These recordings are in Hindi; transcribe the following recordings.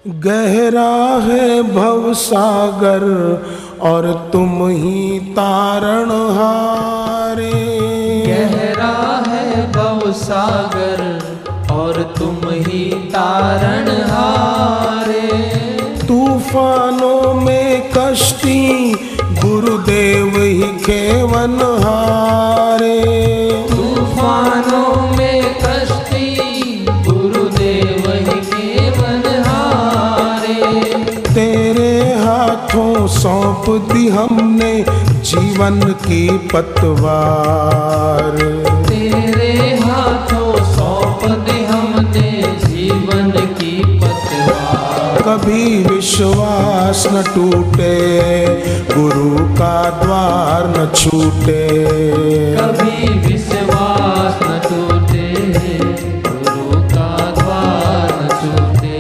गहरा है भवसागर और तुम ही तारणहारे। गहरा है भवसागर और तुम ही तारणहारे। तूफानों में कश्ती गुरुदेव ही खेवनहारे। तूफानों में कश्ती गुरुदेव ही खेवनहारे। तेरे हाथों सौंप दी हमने जीवन की पतवार। तेरे हाथों सौंप दी हमने जीवन की पतवार। कभी विश्वास न टूटे गुरु का द्वार न छूटे। कभी विश्वास न टूटे गुरु का द्वार न छूटे।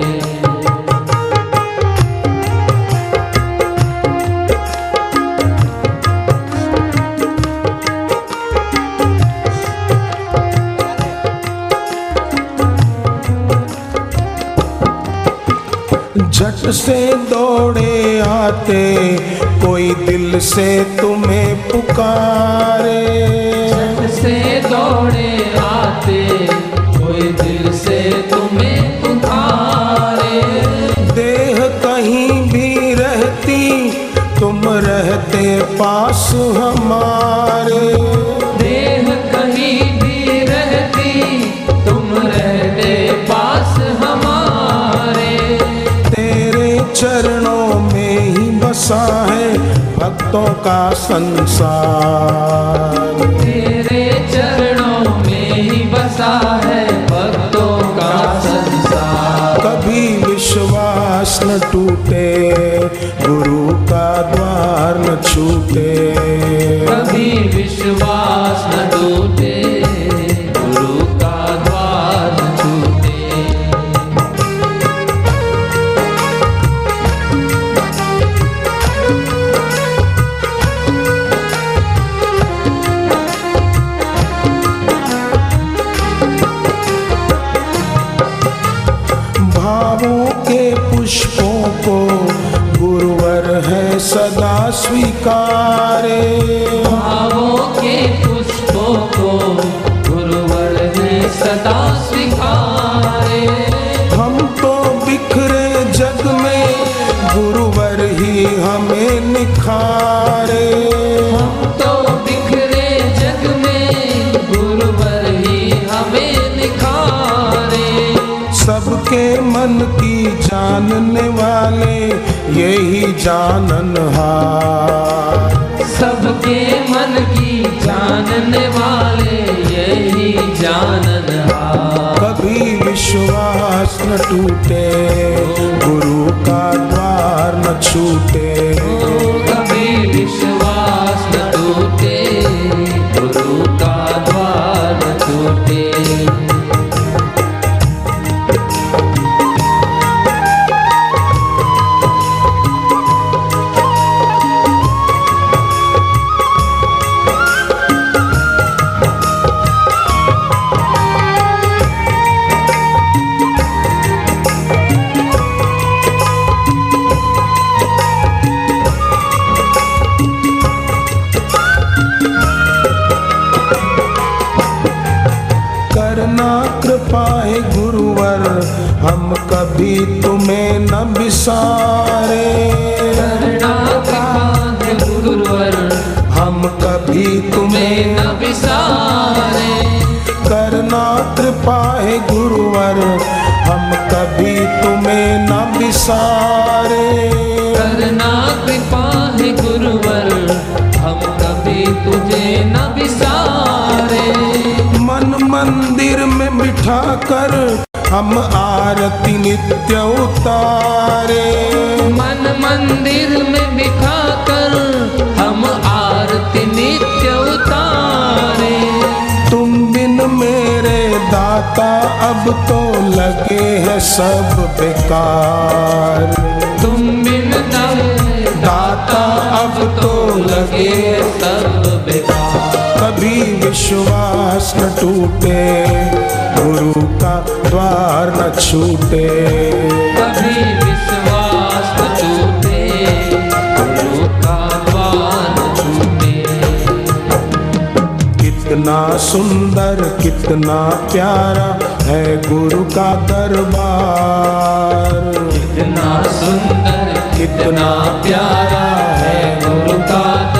झट से दौड़े आते कोई दिल से तुम्हें पुकारे। झट से दौड़े आते कोई दिल से तुम्हें पुकारे। देह कहीं भी रहती तुम रहते पास हमारे। देह कहीं भी रहती तुम रहते पास हमारे। चरणों में ही बसा है भक्तों का संसार। तेरे चरणों में ही बसा है भक्तों का संसार। कभी विश्वास न टूटे गुरु का द्वार न छूटे। कभी विश्वास न टूटे गुरु का द्वार न छूटे। भावों के पुष्पों को गुरुवर है सदा स्वीकारे। भावों के पुष्पों को गुरुवर ने सदा स्वीकारे। हम तो बिखरे जग में गुरुवर ही हमें निखारे। हम तो बिखरे जग में गुरुवर ही हमें निखारे। सबके मन की जानने वाले यही जाननहार। सबके मन की जानने वाले यही जाननहार। कभी विश्वास न टूटे गुरु का द्वार न छूटे। कभी विश्वास न टूटे गुरु का द्वार न छूटे। करना कृपाए गुरुवर हम कभी तुम्हें न बिसारे। करना कृपाए गुरुवर हम कभी तुम्हें न बिसारे। करना कृपाए गुरुवर हम कभी तुम्हें न बिसारे। करना कृपाए गुरुवर हम कभी तुझे न बिसारे। मन मंदिर में बिठा कर हम आरती नित्य उतारे। मन मंदिर में बिठा कर हम आरती नित्य उतारे। तुम बिन मेरे दाता अब तो लगे है सब बेकार। तुम बिन दाता अब तो लगे सब बेकार। कभी विश्वास न टूटे गुरु का द्वार न छूटे। कभी कितना सुंदर कितना प्यारा है गुरु का दरबार। कितना सुंदर कितना प्यारा है गुरु का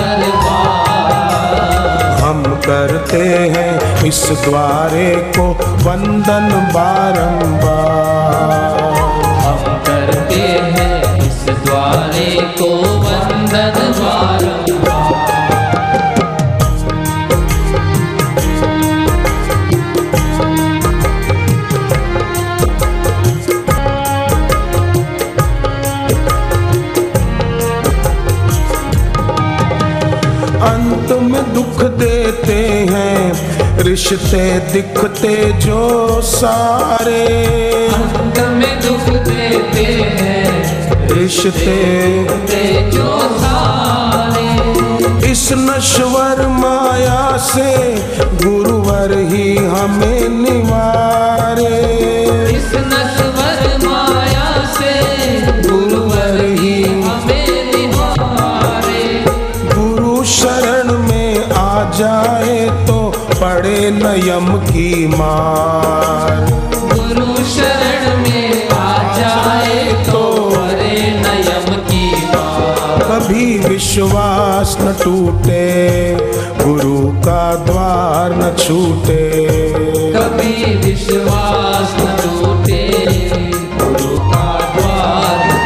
दरबार। हम करते हैं इस द्वारे को वंदन बारंबार। हम करते हैं इस द्वारे को वंदन बारंबार। अंत में दुख देते हैं रिश्ते दिखते जो सारे। अंत में दुख देते हैं रिश्ते जो सारे। इस नश्वर माया से गुरुवर ही हमें निवारे। इस नश्वर माया से गुरुवर ही हमें निवारे। गुरु शरण में आ जाए तो पड़े न यम की मार। गुरु शरण में आ जाए तो पड़े न यम की मार। कभी विश्वास न टूटे गुरु का द्वार न छूटे। कभी विश्वास न टूटे गुरु का द्वार न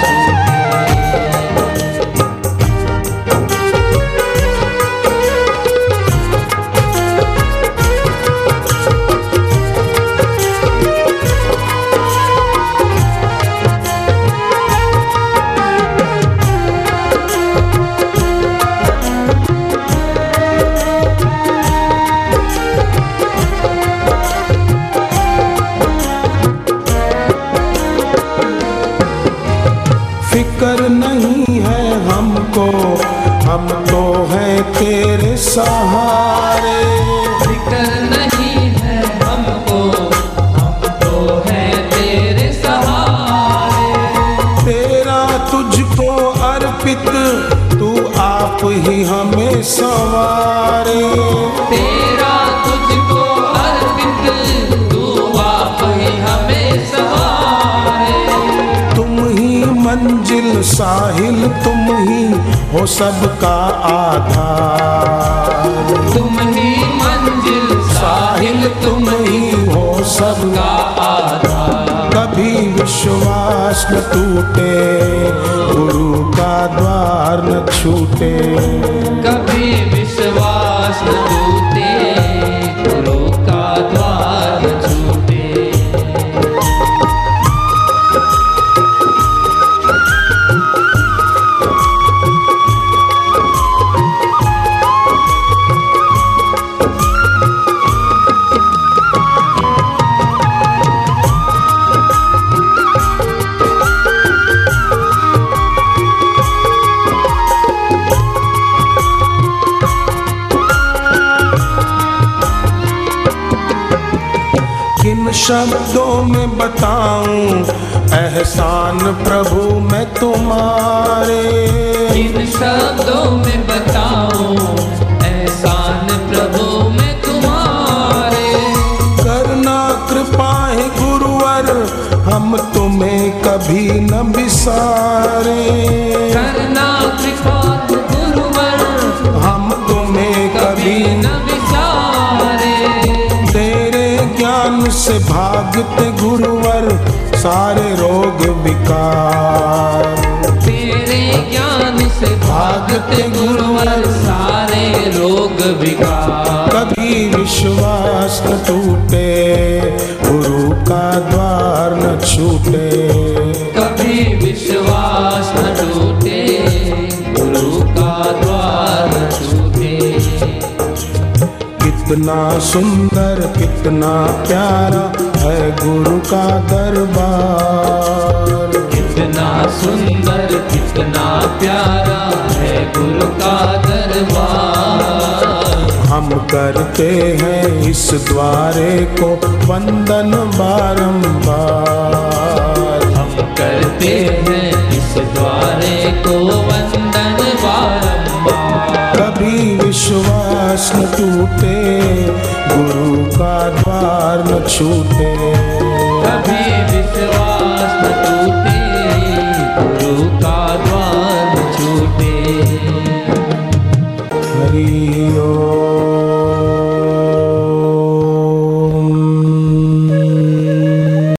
फिक्र नहीं है हमको हम तो हैं तेरे सहारे। फिक्र नहीं है हमको हम तो हैं तेरे सहारे। तेरा तुझको अर्पित तू आप ही हमें संवारे। तेरा तुझको अर्पित तू आप ही हमें सवारे। तुम ही मंजिल साहिल तुम ही हो सबका आधार। तुम ही मंजिल साहिल तुम ही हो सबका का आधार। कभी विश्वास न टूटे गुरु का द्वार न छूटे। कभी विश्वास न टूटे गुरु का द्वार न छूटे। किन शब्दों में बताऊं एहसान प्रभु मैं तुम्हारे। इन शब्दों में बताऊं एहसान प्रभु मैं तुम्हारे। करना कृपा है गुरुवर हम तुम्हें कभी न बिसारे। करना कृपा गुरुवर हम तुम्हें कभी न विचारे। तेरे ज्ञान से भागते गुरुवर सारे रोग विकार। तेरे ज्ञान से भागते गुरुवर सारे रोग विकार। कभी विश्वास न टूटे गुरु का द्वार न छूटे। कभी विश्वास न टूटे गुरु का द्वार न छूटे। कितना सुंदर कितना प्यारा है गुरु का दरबार। कितना सुंदर कितना प्यारा है गुरु का दरबार। हम करते हैं इस द्वारे को वंदन बारंबार। हम करते हैं इस द्वारे को वंदन बारंबार। कभी विश्वास विश्वास न टूटे, गुरु का द्वार न छूटे। कभी विश्वास न टूटे, गुरु का द्वार न छूटे। हरि ओम।